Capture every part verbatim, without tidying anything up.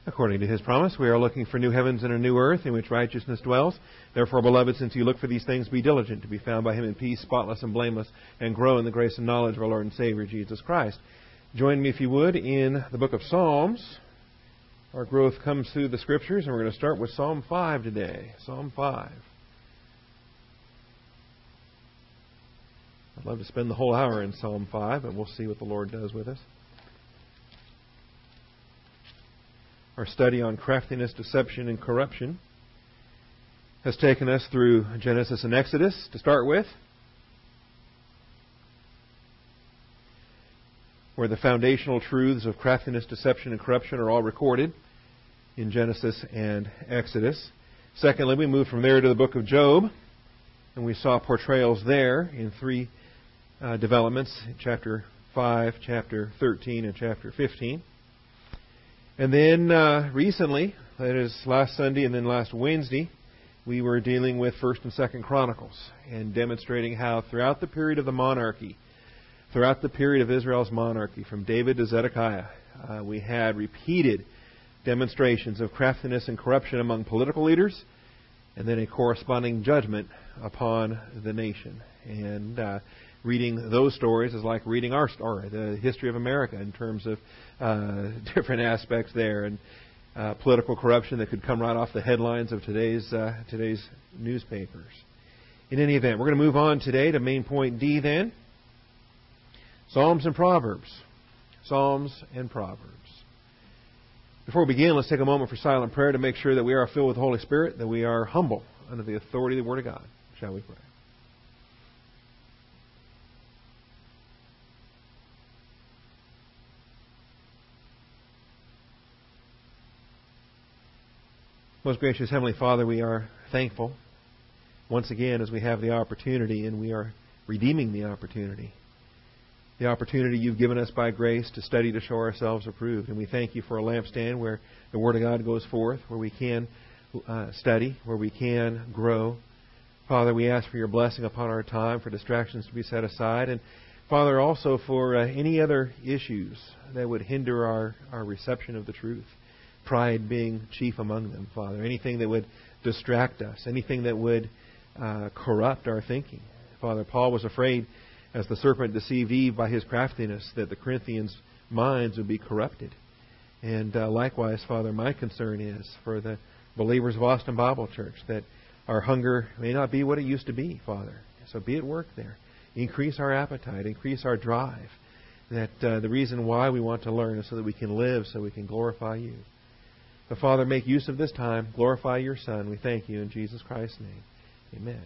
According to His promise, we are looking for new heavens and a new earth in which righteousness dwells. Therefore, beloved, since you look for these things, be diligent to be found by Him in peace, spotless and blameless, and grow in the grace and knowledge of our Lord and Savior, Jesus Christ. Join me, if you would, in the book of Psalms. Our growth comes through the Scriptures, and we're going to start with Psalm five today. Psalm five. I'd love to spend the whole hour in Psalm five, but we'll see what the Lord does with us. Our study on craftiness, deception, and corruption has taken us through Genesis and Exodus to start with, where the foundational truths of craftiness, deception, and corruption are all recorded in Genesis and Exodus. Secondly, we moved from there to the book of Job, and we saw portrayals there in three uh, developments, chapter five, chapter thirteen, and chapter fifteen. And then uh, recently, that is last Sunday and then last Wednesday, we were dealing with First and Second Chronicles and demonstrating how throughout the period of the monarchy, throughout the period of Israel's monarchy, from David to Zedekiah, uh, we had repeated demonstrations of craftiness and corruption among political leaders, and then a corresponding judgment upon the nation. And uh, reading those stories is like reading our story, the history of America, in terms of uh, different aspects there, and uh, political corruption that could come right off the headlines of today's uh, today's newspapers. In any event, we're going to move on today to main point D then. Psalms and Proverbs. Psalms and Proverbs. Before we begin, let's take a moment for silent prayer to make sure that we are filled with the Holy Spirit, that we are humble under the authority of the Word of God. Shall we pray? Most gracious Heavenly Father, we are thankful once again as we have the opportunity, and we are redeeming the opportunity. The opportunity you've given us by grace to study to show ourselves approved. And we thank you for a lampstand where the Word of God goes forth, where we can uh, study, where we can grow. Father, we ask for your blessing upon our time, for distractions to be set aside. And Father, also for uh, any other issues that would hinder our, our reception of the truth. Pride being chief among them, Father. Anything that would distract us, anything that would uh, corrupt our thinking. Father, Paul was afraid, as the serpent deceived Eve by his craftiness, that the Corinthians' minds would be corrupted. And uh, likewise, Father, my concern is for the believers of Austin Bible Church, that our hunger may not be what it used to be, Father. So be at work there. Increase our appetite, increase our drive. That uh, the reason why we want to learn is so that we can live, so we can glorify you. But Father, make use of this time. Glorify your Son. We thank you in Jesus Christ's name. Amen.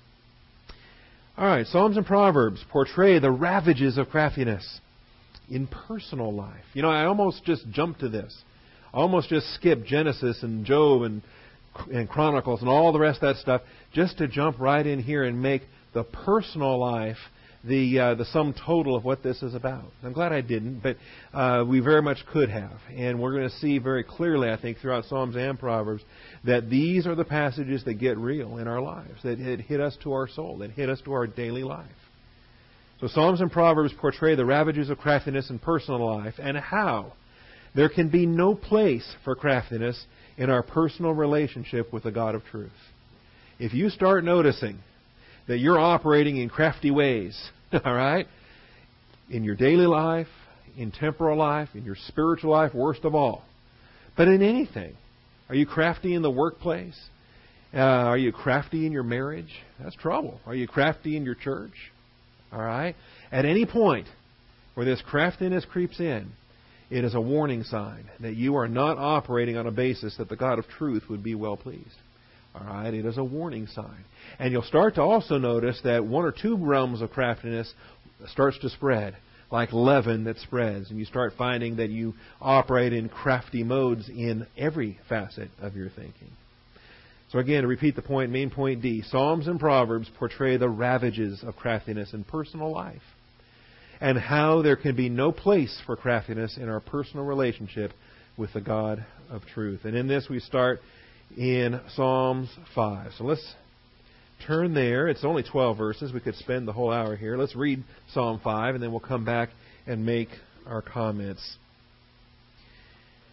All right, Psalms and Proverbs portray the ravages of craftiness in personal life. You know, I almost just jumped to this. I almost just skipped Genesis and Job and, and Chronicles and all the rest of that stuff just to jump right in here and make the personal life the uh, the sum total of what this is about. I'm glad I didn't, but uh, we very much could have. And we're going to see very clearly, I think, throughout Psalms and Proverbs, that these are the passages that get real in our lives, that hit us to our soul, that hit us to our daily life. So Psalms and Proverbs portray the ravages of craftiness in personal life, and how there can be no place for craftiness in our personal relationship with the God of truth. If you start noticing that you're operating in crafty ways, all right, in your daily life, in temporal life, in your spiritual life, worst of all, but in anything. Are you crafty in the workplace? Uh, are you crafty in your marriage? That's trouble. Are you crafty in your church? All right? At any point where this craftiness creeps in, it is a warning sign that you are not operating on a basis that the God of truth would be well pleased. All right? It is a warning sign. And you'll start to also notice that one or two realms of craftiness starts to spread, like leaven that spreads. And you start finding that you operate in crafty modes in every facet of your thinking. So again, to repeat the point, main point D, Psalms and Proverbs portray the ravages of craftiness in personal life, and how there can be no place for craftiness in our personal relationship with the God of truth. And in this we start in Psalms five. So let's turn there. It's only twelve verses. We could spend the whole hour here. Let's read Psalm five, and then we'll come back and make our comments.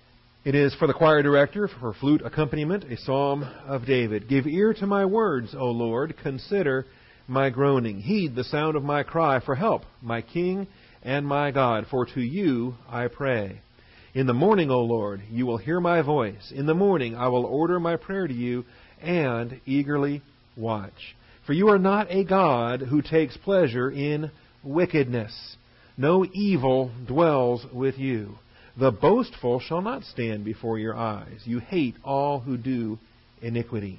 It is for the choir director, for flute accompaniment, a psalm of David. Give ear to my words, O Lord. Consider my groaning. Heed the sound of my cry for help, my King and my God, for to you I pray. In the morning, O Lord, you will hear my voice. In the morning I will order my prayer to you and eagerly watch. For you are not a God who takes pleasure in wickedness. No evil dwells with you. The boastful shall not stand before your eyes. You hate all who do iniquity.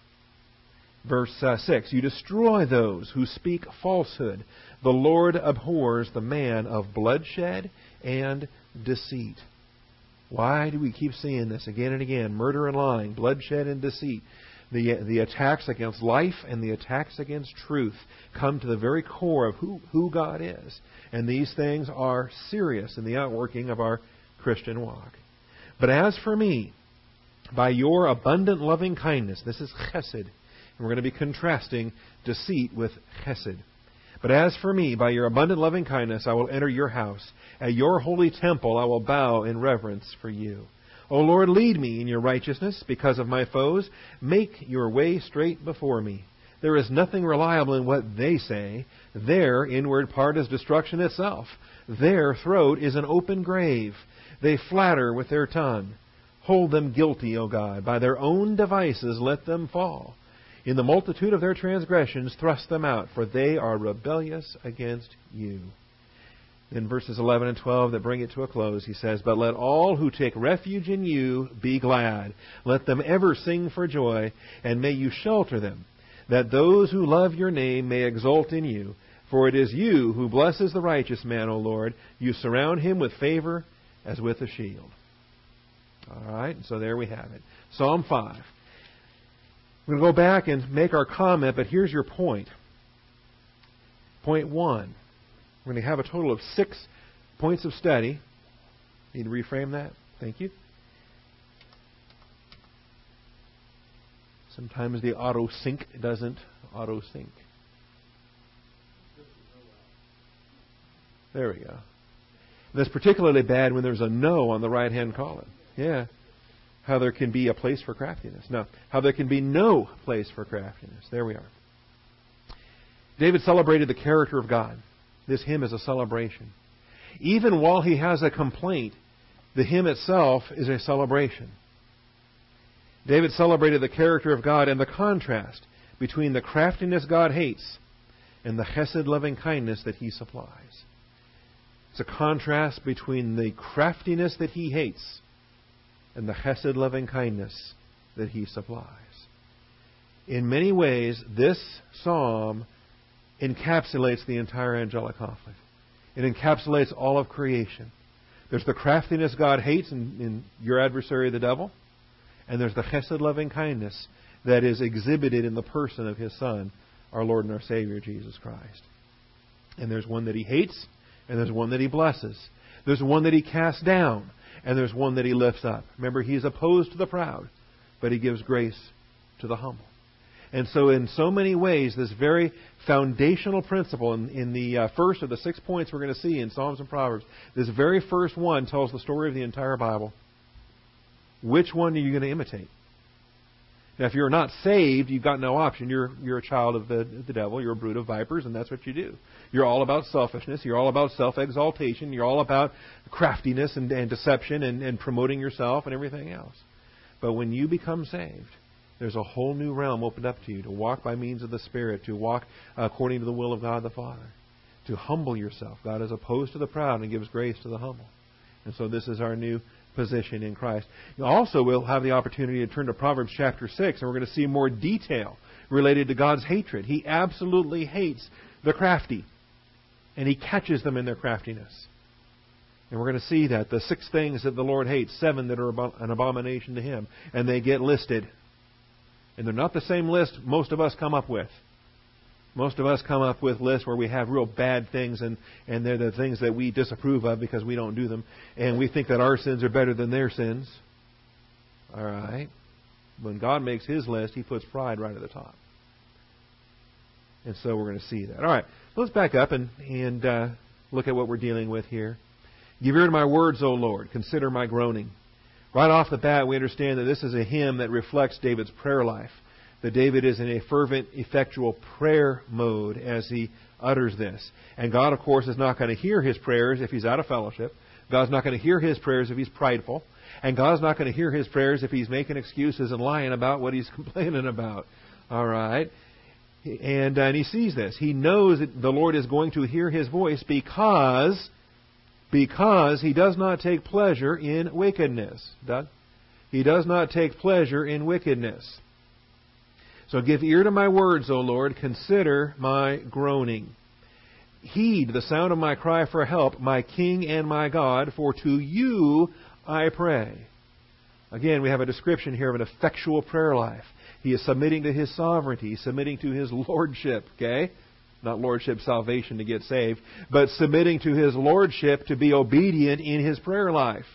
Verse uh, six, you destroy those who speak falsehood. The Lord abhors the man of bloodshed and deceit. Why do we keep seeing this again and again? Murder and lying, bloodshed and deceit. The, the attacks against life and the attacks against truth come to the very core of who, who God is. And these things are serious in the outworking of our Christian walk. But as for me, by your abundant loving kindness, this is chesed, and we're going to be contrasting deceit with chesed. But as for me, by your abundant loving kindness, I will enter your house. At your holy temple I will bow in reverence for you. O Lord, lead me in your righteousness because of my foes. Make your way straight before me. There is nothing reliable in what they say. Their inward part is destruction itself. Their throat is an open grave. They flatter with their tongue. Hold them guilty, O God. By their own devices let them fall. In the multitude of their transgressions thrust them out, for they are rebellious against you. In verses eleven and twelve that bring it to a close, he says, But let all who take refuge in you be glad. Let them ever sing for joy, and may you shelter them, that those who love your name may exult in you. For it is you who blesses the righteous man, O Lord. You surround him with favor as with a shield. All right, so there we have it. Psalm five. We're going to go back and make our comment, but here's your point. Point one. We're going to have a total of six points of study. Need to reframe that? Thank you. Sometimes the auto sync doesn't auto sync. There we go. That's particularly bad when there's a no on the right-hand column. Yeah. How there can be a place for craftiness. No. How there can be no place for craftiness. There we are. David celebrated the character of God. This hymn is a celebration. Even while he has a complaint, the hymn itself is a celebration. David celebrated the character of God and the contrast between the craftiness God hates and the chesed loving kindness that he supplies. It's a contrast between the craftiness that he hates and the chesed loving kindness that he supplies. In many ways, this psalm encapsulates the entire angelic conflict. It encapsulates all of creation. There's the craftiness God hates in, in your adversary, the devil, and there's the chesed loving kindness that is exhibited in the person of His Son, our Lord and our Savior, Jesus Christ. And there's one that He hates, and there's one that He blesses. There's one that He casts down, and there's one that He lifts up. Remember, He's opposed to the proud, but He gives grace to the humble. And so in so many ways, this very foundational principle in, in the uh, first of the six points we're going to see in Psalms and Proverbs, this very first one tells the story of the entire Bible. Which one are you going to imitate? Now, if you're not saved, you've got no option. You're you're a child of the, the devil. You're a brood of vipers, and that's what you do. You're all about selfishness. You're all about self-exaltation. You're all about craftiness and, and deception and, and promoting yourself and everything else. But when you become saved, there's a whole new realm opened up to you to walk by means of the Spirit, to walk according to the will of God the Father, to humble yourself. God is opposed to the proud and gives grace to the humble. And so this is our new position in Christ. Also, we'll have the opportunity to turn to Proverbs chapter six, and we're going to see more detail related to God's hatred. He absolutely hates the crafty, and He catches them in their craftiness. And we're going to see that. The six things that the Lord hates, seven that are an abomination to Him, and they get listed. And they're not the same list most of us come up with. Most of us come up with lists where we have real bad things, and, and they're the things that we disapprove of because we don't do them. And we think that our sins are better than their sins. All right. When God makes His list, He puts pride right at the top. And so we're going to see that. All right. Let's back up and, and uh, look at what we're dealing with here. Give ear to my words, O Lord. Consider my groaning. Right off the bat, we understand that this is a hymn that reflects David's prayer life. That David is in a fervent, effectual prayer mode as he utters this. And God, of course, is not going to hear his prayers if he's out of fellowship. God's not going to hear his prayers if he's prideful. And God's not going to hear his prayers if he's making excuses and lying about what he's complaining about. All right? And, uh, and he sees this. He knows that the Lord is going to hear his voice because, because he does not take pleasure in wickedness. Doug? He does not take pleasure in wickedness. So give ear to my words, O Lord. Consider my groaning. Heed the sound of my cry for help, my King and my God, for to you I pray. Again, we have a description here of an effectual prayer life. He is submitting to his sovereignty. He's submitting to his lordship, okay? Not lordship salvation to get saved, but submitting to his lordship to be obedient in his prayer life.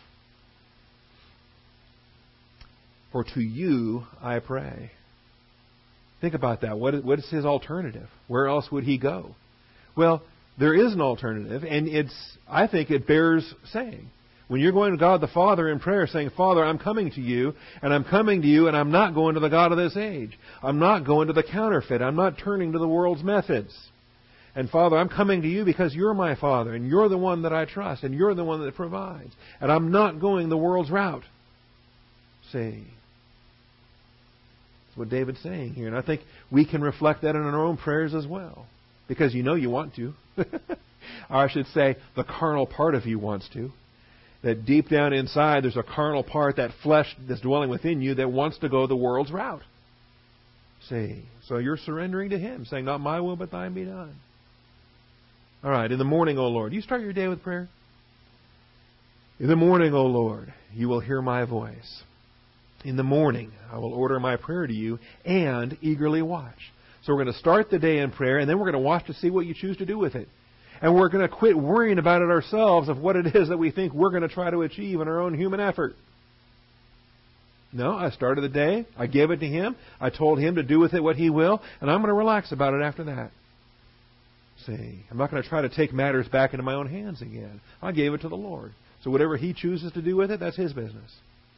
For to you I pray. Think about that. What is, what is his alternative? Where else would he go? Well, there is an alternative, and it's, I think it bears saying. When you're going to God the Father in prayer saying, Father, I'm coming to you, and I'm coming to you, and I'm not going to the God of this age. I'm not going to the counterfeit. I'm not turning to the world's methods. And Father, I'm coming to you because you're my Father, and you're the one that I trust, and you're the one that provides. And I'm not going the world's route. See? That's what David's saying here. And I think we can reflect that in our own prayers as well. Because you know you want to. Or I should say, the carnal part of you wants to. That deep down inside, there's a carnal part, that flesh that's dwelling within you that wants to go the world's route. See? So you're surrendering to Him, saying, not my will, but thine be done. All right, in the morning, O Lord. You start your day with prayer. In the morning, O Lord, you will hear my voice. In the morning, I will order my prayer to you and eagerly watch. So we're going to start the day in prayer, and then we're going to watch to see what you choose to do with it. And we're going to quit worrying about it ourselves of what it is that we think we're going to try to achieve in our own human effort. No, I started the day. I gave it to Him. I told Him to do with it what He will, and I'm going to relax about it after that. See, I'm not going to try to take matters back into my own hands again. I gave it to the Lord. So whatever He chooses to do with it, that's His business.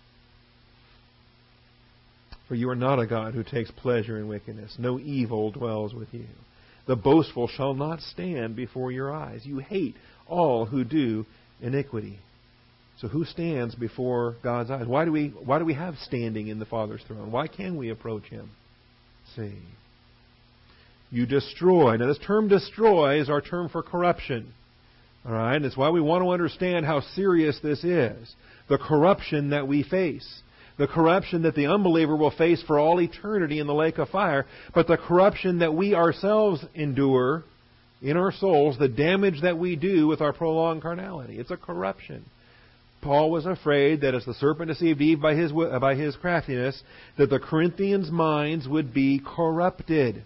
For you are not a God who takes pleasure in wickedness. No evil dwells with you. The boastful shall not stand before your eyes. You hate all who do iniquity. So who stands before God's eyes? Why do we why do we have standing in the Father's throne? Why can we approach Him? See. You destroy. Now this term destroy is our term for corruption. All right? And it's why we want to understand how serious this is. The corruption that we face. The corruption that the unbeliever will face for all eternity in the lake of fire, but the corruption that we ourselves endure in our souls, the damage that we do with our prolonged carnality. It's a corruption. Paul was afraid that as the serpent deceived Eve by his, by his craftiness, that the Corinthians' minds would be corrupted.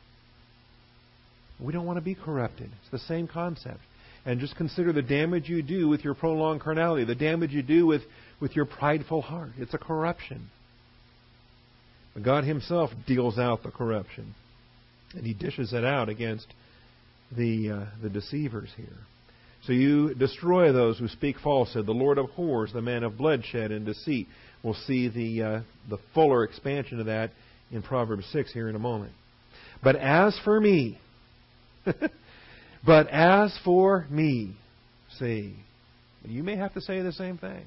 We don't want to be corrupted. It's the same concept. And just consider the damage you do with your prolonged carnality, the damage you do with with your prideful heart. It's a corruption. But God Himself deals out the corruption. And He dishes it out against the uh, the deceivers here. So you destroy those who speak falsehood. The Lord abhors the man of bloodshed and deceit. We'll see the uh, the fuller expansion of that in Proverbs six here in a moment. But as for me, but as for me, see, you may have to say the same thing.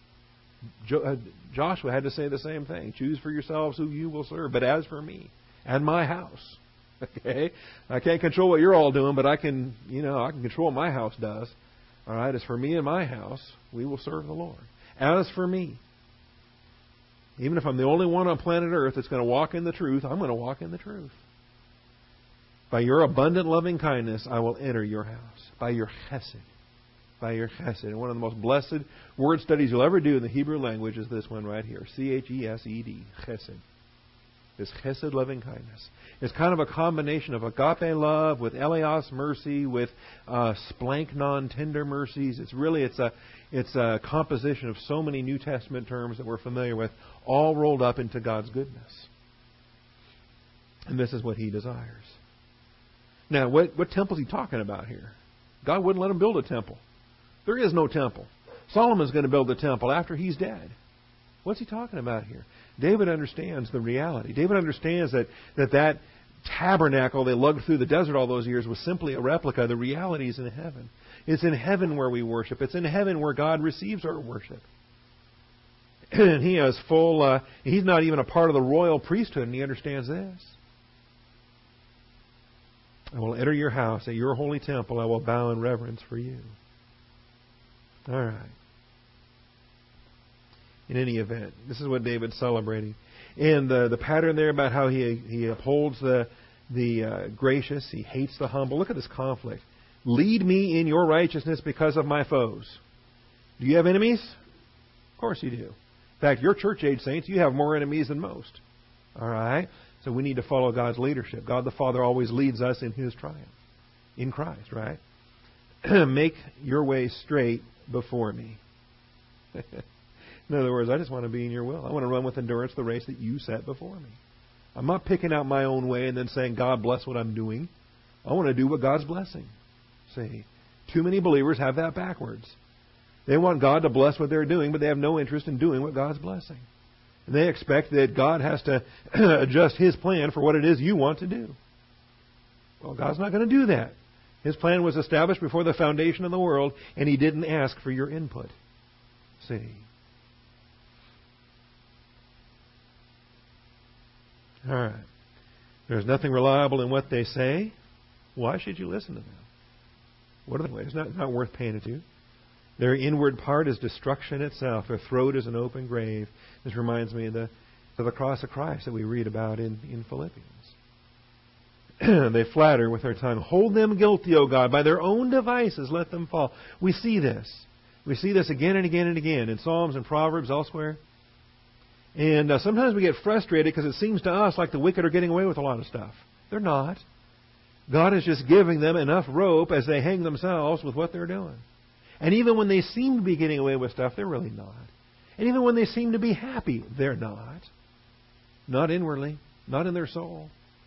Joshua had to say the same thing. Choose for yourselves who you will serve. But as for me and my house, okay, I can't control what you're all doing, but I can, you know, I can control what my house does. All right, as for me and my house, we will serve the Lord. As for me, even if I'm the only one on planet Earth that's going to walk in the truth, I'm going to walk in the truth. By your abundant loving kindness, I will enter your house. By your chesed. By your chesed. And one of the most blessed word studies you'll ever do in the Hebrew language is this one right here. C H E S E D. Chesed. This chesed, loving kindness. It's kind of a combination of agape love with eleos mercy, with uh, splanknon tender mercies. It's really, it's a, it's a composition of so many New Testament terms that we're familiar with, all rolled up into God's goodness. And this is what He desires. Now, what, what temple is He talking about here? God wouldn't let him build a temple. There is no temple. Solomon's going to build the temple after he's dead. What's he talking about here? David understands the reality. David understands that that, that tabernacle they lugged through the desert all those years was simply a replica. The reality is in heaven. It's in heaven where we worship. It's in heaven where God receives our worship. And he has full, uh, he's not even a part of the royal priesthood, and he understands this. I will enter your house, at your holy temple. I will bow in reverence for you. All right. In any event, this is what David's celebrating. And uh, the pattern there about how he he upholds the, the uh, gracious, he hates the humble. Look at this conflict. Lead me in your righteousness because of my foes. Do you have enemies? Of course you do. In fact, your church-age saints, you have more enemies than most. All right? So we need to follow God's leadership. God the Father always leads us in His triumph. In Christ, right? Make your way straight before me. In other words, I just want to be in your will. I want to run with endurance the race that you set before me. I'm not picking out my own way and then saying, God bless what I'm doing. I want to do what God's blessing. See, too many believers have that backwards. They want God to bless what they're doing, but they have no interest in doing what God's blessing. And they expect that God has to adjust His plan for what it is you want to do. Well, God's not going to do that. His plan was established before the foundation of the world, and He didn't ask for your input. See. All right. There's nothing reliable in what they say. Why should you listen to them? What are the ways? It's not, not worth paying attention to. Their inward part is destruction itself. Their throat is an open grave. This reminds me of the, of the cross of Christ that we read about in, in Philippians. They flatter with their tongue. Hold them guilty, O God. By their own devices let them fall. We see this. We see this again and again and again in Psalms and Proverbs, elsewhere. And uh, sometimes we get frustrated because it seems to us like the wicked are getting away with a lot of stuff. They're not. God is just giving them enough rope as they hang themselves with what they're doing. And even when they seem to be getting away with stuff, they're really not. And even when they seem to be happy, they're not. Not inwardly. Not in their soul.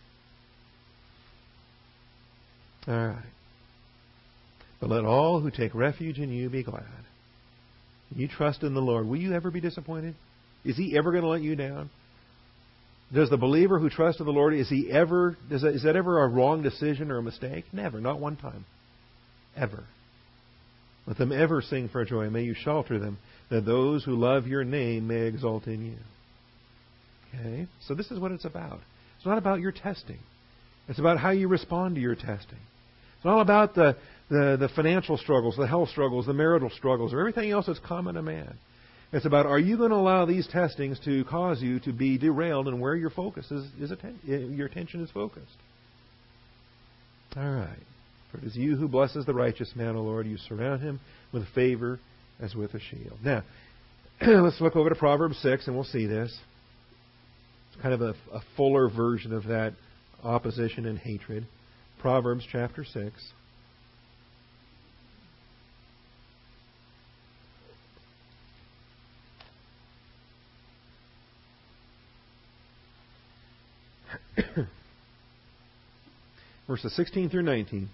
All right. But let all who take refuge in you be glad. You trust in the Lord. Will you ever be disappointed? Is He ever going to let you down? Does the believer who trusts in the Lord, is he ever, is that, is that ever a wrong decision or a mistake? Never. Not one time. Ever. Let them ever sing for joy. May you shelter them, that those who love your name may exult in you. Okay? So this is what it's about. It's not about your testing. It's about how you respond to your testing. It's not about the, the, the financial struggles, the health struggles, the marital struggles, or everything else that's common to man. It's about, are you going to allow these testings to cause you to be derailed and where your focus is, is atten- your attention is focused? All right. For it is you who blesses the righteous man, O Lord. You surround him with favor as with a shield. Now, let's look over to Proverbs six and we'll see this. It's kind of a, a fuller version of that opposition and hatred. Proverbs chapter six. Verses sixteen through nineteen.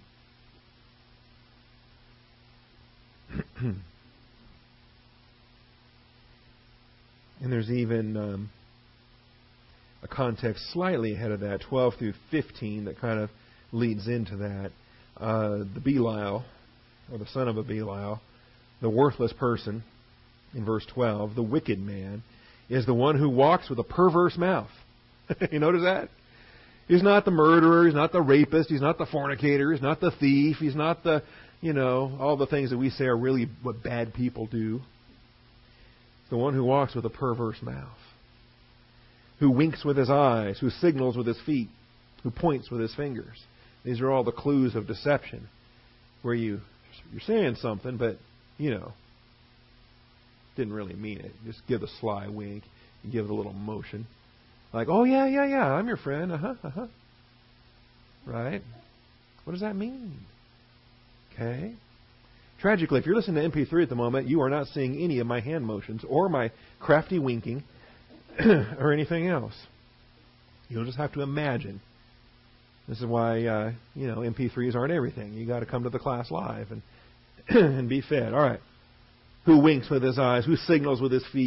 And there's even um, a context slightly ahead of that, twelve through fifteen, that kind of leads into that. Uh, the Belial, or the son of a Belial, the worthless person, in verse twelve, the wicked man, is the one who walks with a perverse mouth. You notice that? He's not the murderer. He's not the rapist. He's not the fornicator. He's not the thief. He's not the, you know, all the things that we say are really what bad people do. It's the one who walks with a perverse mouth, who winks with his eyes, who signals with his feet, who points with his fingers. These are all the clues of deception, where you, you're saying something, but, you know, didn't really mean it. Just give the sly wink. You give the little motion. Like, oh, yeah, yeah, yeah, I'm your friend. Uh-huh, uh-huh. Right? What does that mean? Okay. Tragically, if you're listening to M P three at the moment, you are not seeing any of my hand motions or my crafty winking or anything else. You'll just have to imagine. This is why, uh, you know, M P threes aren't everything. You got to come to the class live and and be fed. All right. Who winks with his eyes? Who signals with his feet?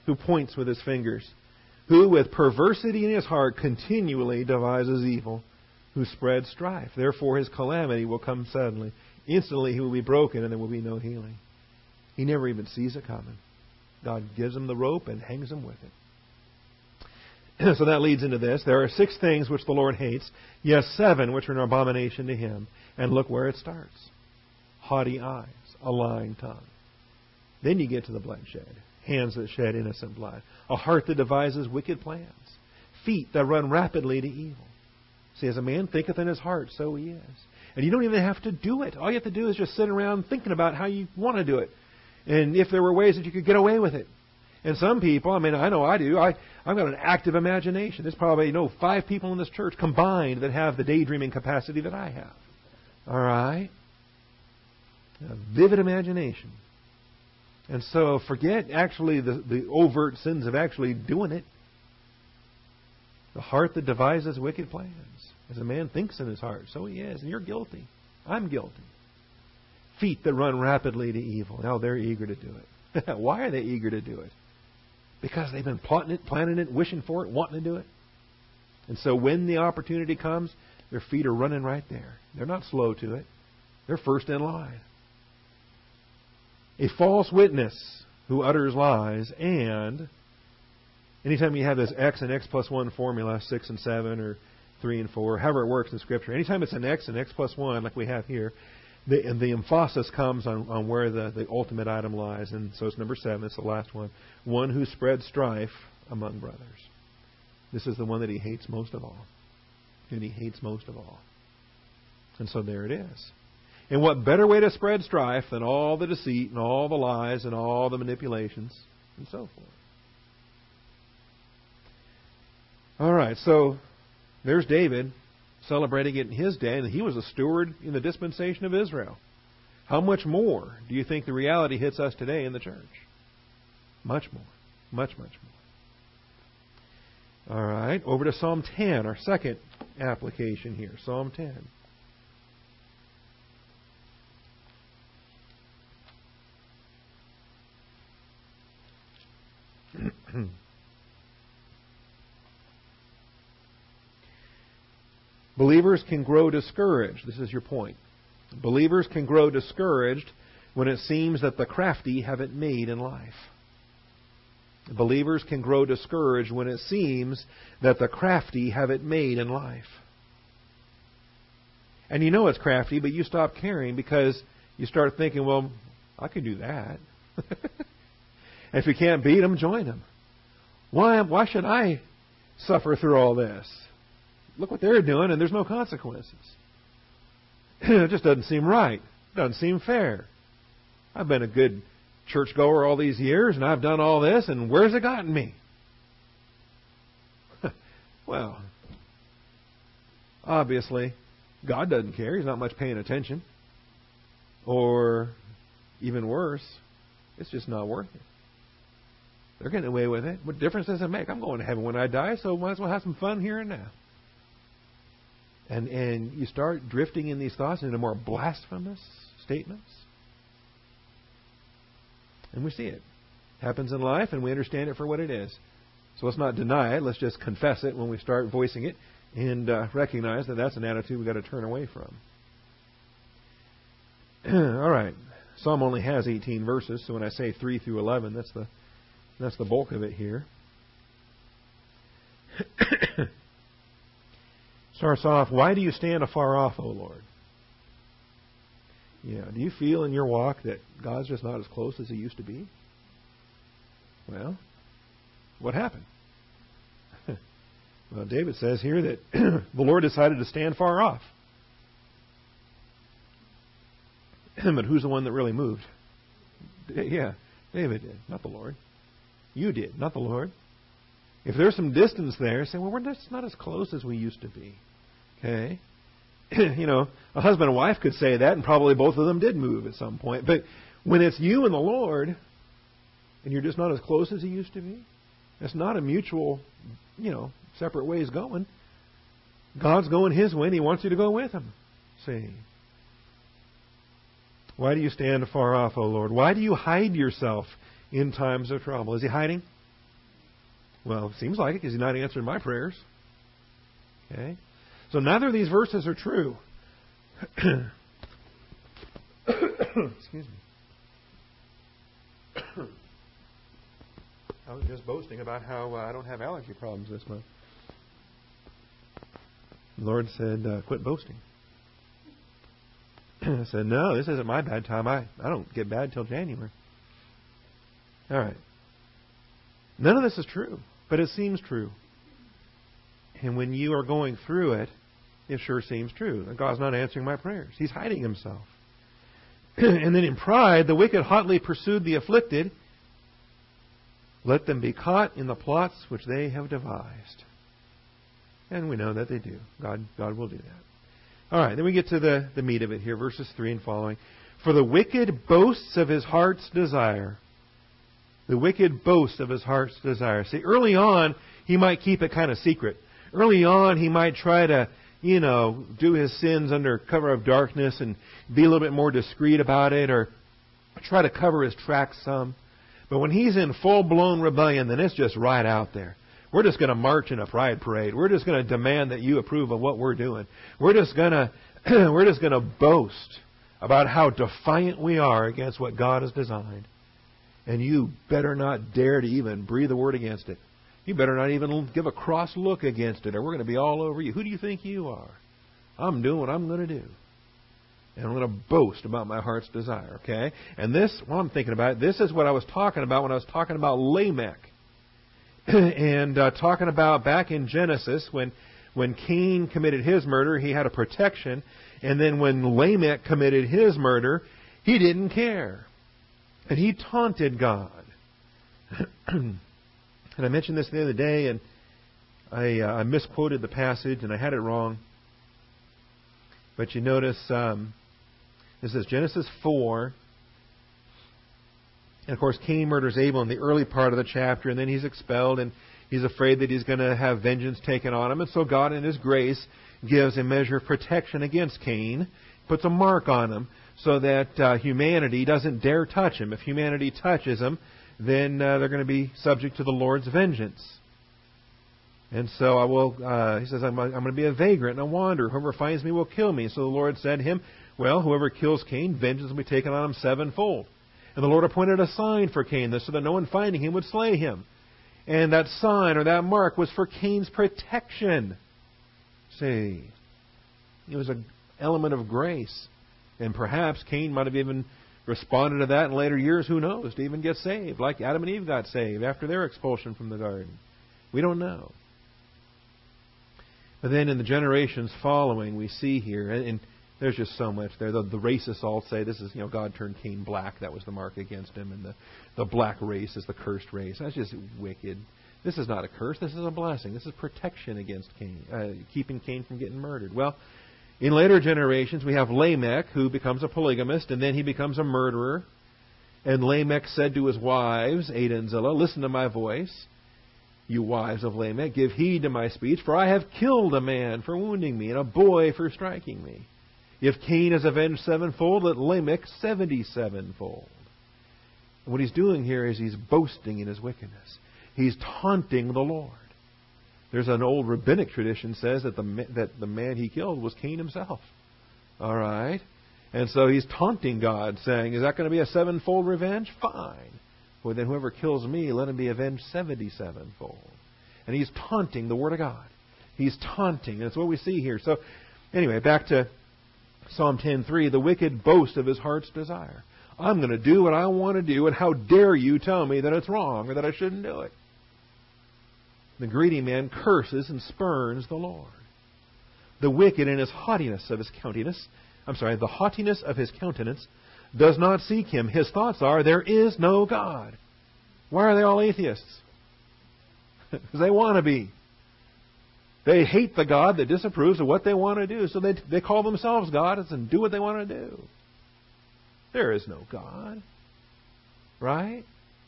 who points with his fingers, who with perversity in his heart continually devises evil, who spreads strife. Therefore his calamity will come suddenly. Instantly he will be broken, and there will be no healing. He never even sees it coming. God gives him the rope and hangs him with it. So that leads into this. There are six things which the Lord hates. Yes, seven which are an abomination to him. And look where it starts. Haughty eyes, a lying tongue. Then you get to the bloodshed. Hands that shed innocent blood. A heart that devises wicked plans. Feet that run rapidly to evil. See, as a man thinketh in his heart, so he is. And you don't even have to do it. All you have to do is just sit around thinking about how you want to do it. And if there were ways that you could get away with it. And some people, I mean, I know I do, I, I've got an active imagination. There's probably, you know, five people in this church combined that have the daydreaming capacity that I have. All right? A vivid imagination. And so forget actually the, the overt sins of actually doing it. The heart that devises wicked plans. As a man thinks in his heart, so he is. And you're guilty. I'm guilty. Feet that run rapidly to evil. Now they're eager to do it. Why are they eager to do it? Because they've been plotting it, planning it, wishing for it, wanting to do it. And so when the opportunity comes, their feet are running right there. They're not slow to it. They're first in line. A false witness who utters lies, and anytime you have this X and X plus one formula, six and seven, or three and four, however it works in Scripture, anytime it's an X and X plus one, like we have here, the, and the emphasis comes on, on where the, the ultimate item lies. And so it's number seven, it's the last one. One who spreads strife among brothers. This is the one that he hates most of all. And he hates most of all. And so there it is. And what better way to spread strife than all the deceit and all the lies and all the manipulations and so forth. All right, so there's David celebrating it in his day, and he was a steward in the dispensation of Israel. How much more do you think the reality hits us today in the church? Much more. Much, much more. All right, over to Psalm ten, our second application here. Psalm ten. Believers can grow discouraged. This is your point. Believers can grow discouraged when it seems that the crafty have it made in life. Believers can grow discouraged when it seems that the crafty have it made in life. And you know it's crafty, but you stop caring because you start thinking, well, I can do that. If you can't beat them, join them. Why, why should I suffer through all this? Look what they're doing, and there's no consequences. It just doesn't seem right. It doesn't seem fair. I've been a good churchgoer all these years, and I've done all this, and where's it gotten me? Well, obviously, God doesn't care. He's not much paying attention. Or, even worse, it's just not worth it. They're getting away with it. What difference does it make? I'm going to heaven when I die, so might as well have some fun here and now. And and you start drifting in these thoughts into more blasphemous statements. And we see it. It happens in life, and we understand it for what it is. So let's not deny it. Let's just confess it when we start voicing it and uh, recognize that that's an attitude we've got to turn away from. All right. Psalm only has eighteen verses, so when I say three through eleven, that's the that's the bulk of it here. Starts off, why do you stand afar off, O Lord? Yeah, do you feel in your walk that God's just not as close as He used to be? Well, what happened? Well, David says here that the Lord decided to stand far off. But who's the one that really moved? Yeah, David did, not the Lord. You did, not the Lord. If there's some distance there, say, well, we're just not as close as we used to be. Okay? You know, a husband and wife could say that, and probably both of them did move at some point. But when it's you and the Lord, and you're just not as close as He used to be, it's not a mutual, you know, separate ways going. God's going His way, and He wants you to go with Him. See? Why do you stand afar off, O Lord? Why do you hide yourself in times of trouble? Is He hiding? Well, it seems like it because he's not answering my prayers. Okay? So neither of these verses are true. Excuse me. I was just boasting about how uh, I don't have allergy problems this month. The Lord said, uh, quit boasting. I said, no, this isn't my bad time. I, I don't get bad till January. All right. None of this is true, but it seems true. And when you are going through it, it sure seems true. God's not answering my prayers. He's hiding himself. And then in pride, the wicked hotly pursued the afflicted. Let them be caught in the plots which they have devised. And we know that they do. God, God will do that. All right, then we get to the, the meat of it here, verses three and following. For the wicked boasts of his heart's desire. The wicked boasts of his heart's desire. See, early on, he might keep it kind of secret. Early on, he might try to, you know, do his sins under cover of darkness and be a little bit more discreet about it, or try to cover his tracks some. But when he's in full-blown rebellion, then it's just right out there. We're just going to march in a pride parade. We're just going to demand that you approve of what we're doing. We're just going to we're just going to boast about how defiant we are against what God has designed. And you better not dare to even breathe a word against it. You better not even give a cross look against it, or we're going to be all over you. Who do you think you are? I'm doing what I'm going to do. And I'm going to boast about my heart's desire, okay? And this, while I'm thinking about it, this is what I was talking about when I was talking about Lamech. and uh, talking about back in Genesis, when, when Cain committed his murder, he had a protection. And then when Lamech committed his murder, he didn't care. And he taunted God. And I mentioned this the other day, and I, uh, I misquoted the passage, and I had it wrong. But you notice, um, this is Genesis four. And, of course, Cain murders Abel in the early part of the chapter, and then he's expelled, and he's afraid that he's going to have vengeance taken on him. And so God, in his grace, gives a measure of protection against Cain, puts a mark on him, so that uh, humanity doesn't dare touch him. If humanity touches him, then uh, they're going to be subject to the Lord's vengeance. And so I will, uh, he says, I'm, I'm going to be a vagrant and a wanderer. Whoever finds me will kill me. So the Lord said to him, well, whoever kills Cain, vengeance will be taken on him sevenfold. And the Lord appointed a sign for Cain, so that no one finding him would slay him. And that sign or that mark was for Cain's protection. See, it was an element of grace. And perhaps Cain might have even responded to that in later years, who knows, to even get saved, like Adam and Eve got saved after their expulsion from the garden. We don't know. But then in the generations following, we see here, and, and there's just so much there. The, the racists all say this is, you know, God turned Cain black. That was the mark against him. And the, the black race is the cursed race. That's just wicked. This is not a curse. This is a blessing. This is protection against Cain, uh, keeping Cain from getting murdered. Well, in later generations, we have Lamech, who becomes a polygamist, and then he becomes a murderer. And Lamech said to his wives, Ada and Zillah, listen to my voice, you wives of Lamech, give heed to my speech, for I have killed a man for wounding me, and a boy for striking me. If Cain is avenged sevenfold, let Lamech seventy-sevenfold. And what he's doing here is he's boasting in his wickedness. He's taunting the Lord. There's an old rabbinic tradition says that the that the man he killed was Cain himself. All right? And so he's taunting God, saying, is that going to be a sevenfold revenge? Fine. Well, then whoever kills me, let him be avenged seventy-sevenfold. And he's taunting the Word of God. He's taunting. That's what we see here. So, anyway, back to Psalm ten three. The wicked boast of his heart's desire. I'm going to do what I want to do, and how dare you tell me that it's wrong or that I shouldn't do it? The greedy man curses and spurns the Lord. The wicked in his haughtiness of his countenance, I'm sorry, the haughtiness of his countenance does not seek him. His thoughts are, there is no God. Why are they all atheists? Because they want to be. They hate the God that disapproves of what they want to do. So they they call themselves gods and do what they want to do. There is no God. Right?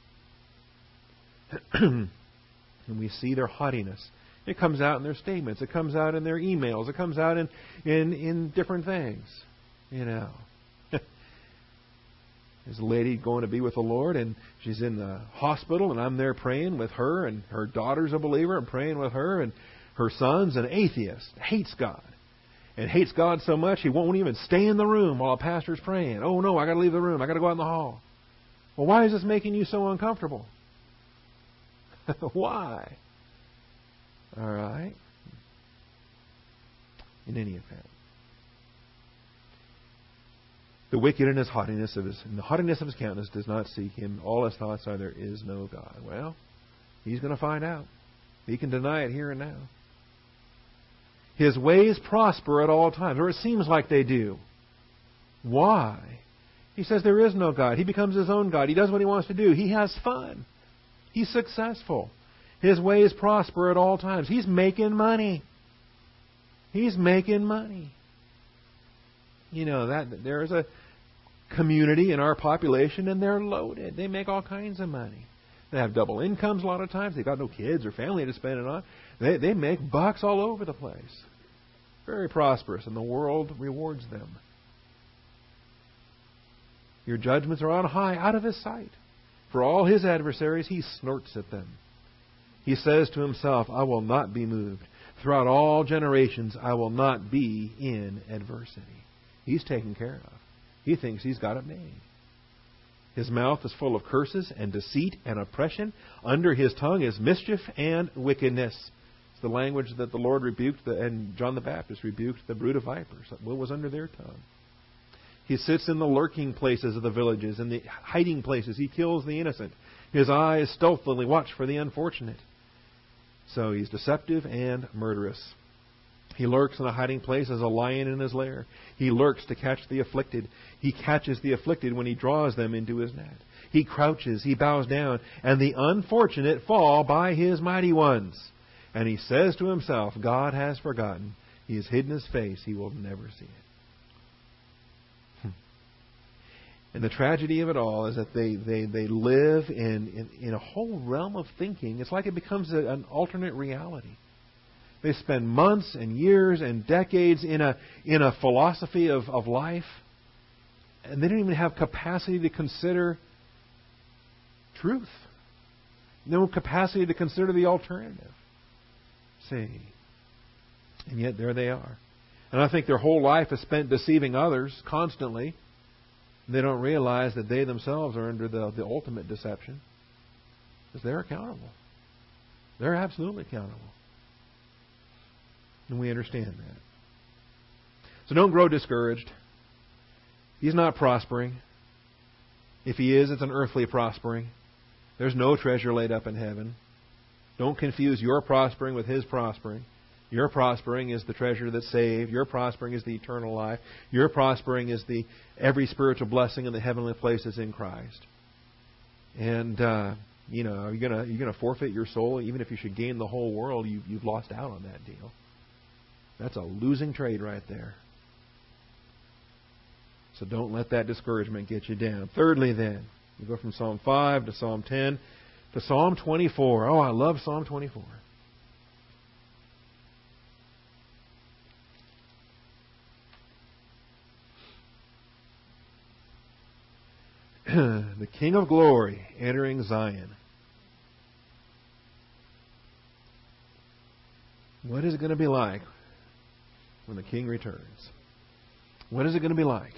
And we see their haughtiness. It comes out in their statements. It comes out in their emails. It comes out in, in, in different things. You know. There's a lady going to be with the Lord, and she's in the hospital, and I'm there praying with her, and her daughter's a believer, and praying with her, and her son's an atheist, hates God, and hates God so much he won't even stay in the room while a pastor's praying. Oh, no, I got to leave the room. I got to go out in the hall. Well, why is this making you so uncomfortable? Why? All right. In any event, the wicked in his haughtiness of his in the haughtiness of his countenance does not seek him. All his thoughts are, there is no God. Well, he's going to find out. He can deny it here and now. His ways prosper at all times, or it seems like they do. Why? He says there is no God. He becomes his own God. He does what he wants to do. He has fun. He's successful. His ways prosper at all times. He's making money. He's making money. You know, that there is a community in our population, and they're loaded. They make all kinds of money. They have double incomes a lot of times. They've got no kids or family to spend it on. They, they make bucks all over the place. Very prosperous, and the world rewards them. Your judgments are on high, out of his sight. For all his adversaries, he snorts at them. He says to himself, I will not be moved. Throughout all generations, I will not be in adversity. He's taken care of. He thinks he's got it made. His mouth is full of curses and deceit and oppression. Under his tongue is mischief and wickedness. It's the language that the Lord rebuked, the, and John the Baptist rebuked the brood of vipers. What was under their tongue? He sits in the lurking places of the villages, in the hiding places. He kills the innocent. His eyes stealthily watch for the unfortunate. So he's deceptive and murderous. He lurks in a hiding place as a lion in his lair. He lurks to catch the afflicted. He catches the afflicted when he draws them into his net. He crouches, he bows down, and the unfortunate fall by his mighty ones. And he says to himself, God has forgotten. He has hidden his face. He will never see it. And the tragedy of it all is that they, they, they live in, in, in a whole realm of thinking. It's like it becomes a, an alternate reality. They spend months and years and decades in a in a philosophy of, of life, and they don't even have capacity to consider truth. No capacity to consider the alternative. See. And yet there they are. And I think their whole life is spent deceiving others constantly. They don't realize that they themselves are under the, the ultimate deception. Because they're accountable. They're absolutely accountable. And we understand that. So don't grow discouraged. He's not prospering. If he is, it's an earthly prospering. There's no treasure laid up in heaven. Don't confuse your prospering with his prospering. Your prospering is the treasure that's saved. Your prospering is the eternal life. Your prospering is the every spiritual blessing in the heavenly places in Christ. And uh, you know, are you gonna you're gonna forfeit your soul even if you should gain the whole world? You, you've lost out on that deal. That's a losing trade right there. So don't let that discouragement get you down. Thirdly, then, we go from Psalm five to Psalm ten to Psalm twenty-four. Oh, I love Psalm twenty-four. The King of Glory entering Zion. What is it going to be like when the King returns? What is it going to be like?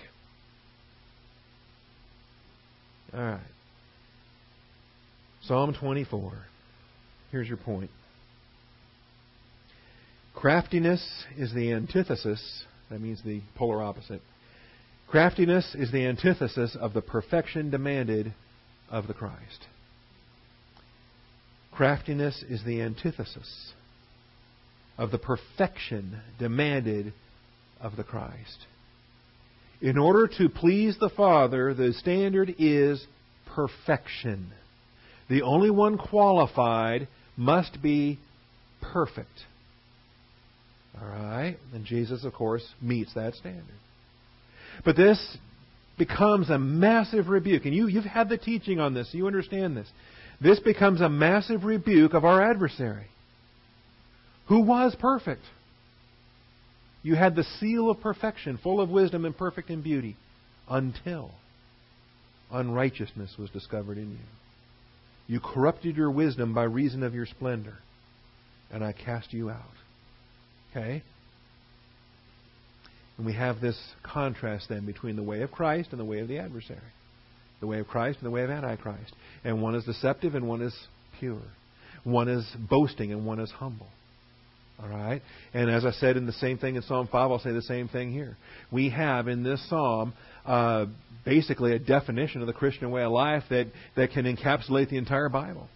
All right. Psalm twenty-four. Here's your point. Craftiness is the antithesis. That means the polar opposite. Craftiness is the antithesis of the perfection demanded of the Christ. Craftiness is the antithesis of the perfection demanded of the Christ. In order to please the Father, the standard is perfection. The only one qualified must be perfect. All right? And Jesus, of course, meets that standard. But this becomes a massive rebuke. And you, you've had the teaching on this. So you understand this. This becomes a massive rebuke of our adversary, who was perfect. You had the seal of perfection, full of wisdom and perfect in beauty, until unrighteousness was discovered in you. You corrupted your wisdom by reason of your splendor, and I cast you out. Okay? And we have this contrast then between the way of Christ and the way of the adversary. The way of Christ and the way of Antichrist. And one is deceptive and one is pure. One is boasting and one is humble. All right? And as I said in the same thing in Psalm five, I'll say the same thing here. We have in this psalm uh, basically a definition of the Christian way of life that, that can encapsulate the entire Bible.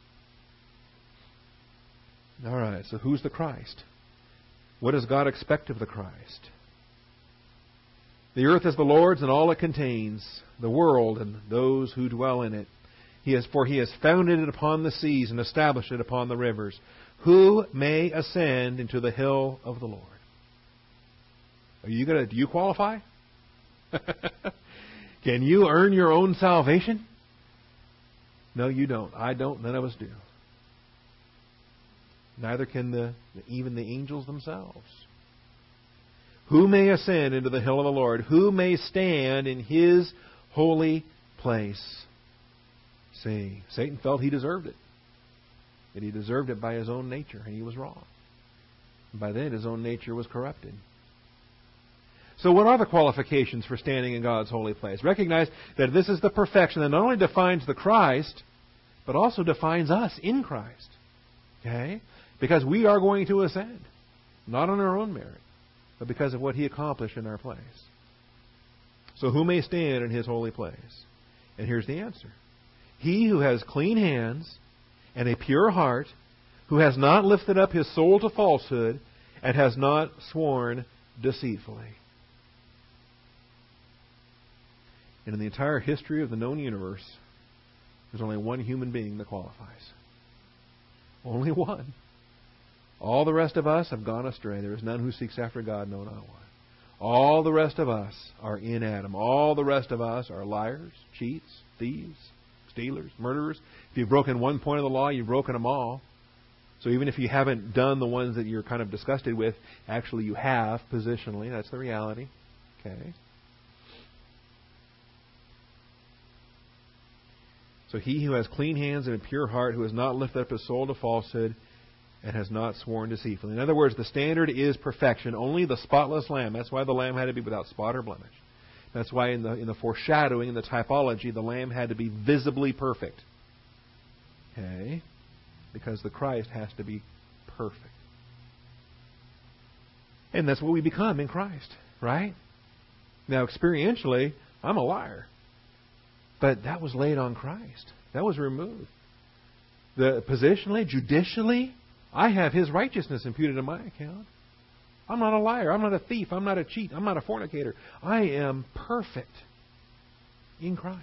All right, so who's the Christ? What does God expect of the Christ? The earth is the Lord's and all it contains, the world and those who dwell in it. He has, for He has founded it upon the seas and established it upon the rivers. Who may ascend into the hill of the Lord? Are you gonna? Do you qualify? Can you earn your own salvation? No, you don't. I don't. None of us do. Neither can the even the angels themselves. Who may ascend into the hill of the Lord? Who may stand in His holy place? See, Satan felt he deserved it. That he deserved it by his own nature, and he was wrong. By then, his own nature was corrupted. So what are the qualifications for standing in God's holy place? Recognize that this is the perfection that not only defines the Christ, but also defines us in Christ. Okay? Because we are going to ascend. Not on our own merit, but because of what He accomplished in our place. So who may stand in His holy place? And here's the answer. He who has clean hands and a pure heart, who has not lifted up his soul to falsehood, and has not sworn deceitfully. And in the entire history of the known universe, there's only one human being that qualifies. Only one. All the rest of us have gone astray. There is none who seeks after God, no, not one. All the rest of us are in Adam. All the rest of us are liars, cheats, thieves, stealers, murderers. If you've broken one point of the law, you've broken them all. So even if you haven't done the ones that you're kind of disgusted with, actually you have positionally. That's the reality. Okay. So he who has clean hands and a pure heart, who has not lifted up his soul to falsehood, and has not sworn deceitfully. In other words, the standard is perfection. Only the spotless lamb. That's why the lamb had to be without spot or blemish. That's why in the in the foreshadowing, in the typology, the lamb had to be visibly perfect. Okay? Because the Christ has to be perfect. And that's what we become in Christ, right? Now, experientially, I'm a liar. But that was laid on Christ. That was removed. The positionally, judicially, I have His righteousness imputed to my account. I'm not a liar. I'm not a thief. I'm not a cheat. I'm not a fornicator. I am perfect in Christ.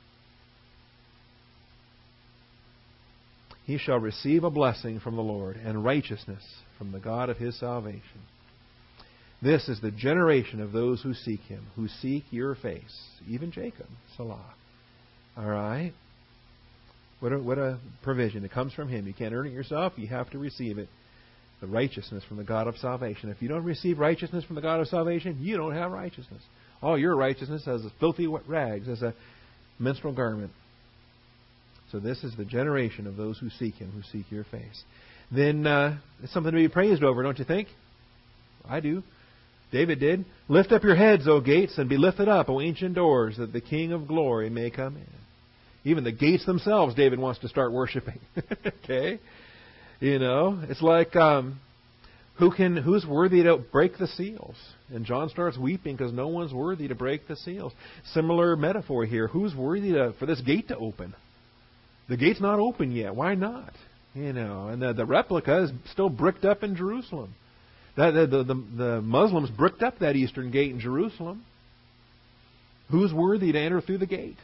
He shall receive a blessing from the Lord and righteousness from the God of his salvation. This is the generation of those who seek Him, who seek your face. Even Jacob, Salah. All right? What a, what a provision. It comes from Him. You can't earn it yourself. You have to receive it. The righteousness from the God of salvation. If you don't receive righteousness from the God of salvation, you don't have righteousness. All your righteousness as filthy rags, as a menstrual garment. So this is the generation of those who seek Him, who seek your face. Then uh, it's something to be praised over, don't you think? I do. David did. Lift up your heads, O gates, and be lifted up, O ancient doors, that the King of glory may come in. Even the gates themselves, David wants to start worshiping. Okay? You know, it's like, um, who can, who's worthy to break the seals? And John starts weeping because no one's worthy to break the seals. Similar metaphor here. Who's worthy to, for this gate to open? The gate's not open yet. Why not? You know, and the, the replica is still bricked up in Jerusalem. The, the, the, the, the Muslims bricked up that eastern gate in Jerusalem. Who's worthy to enter through the gate?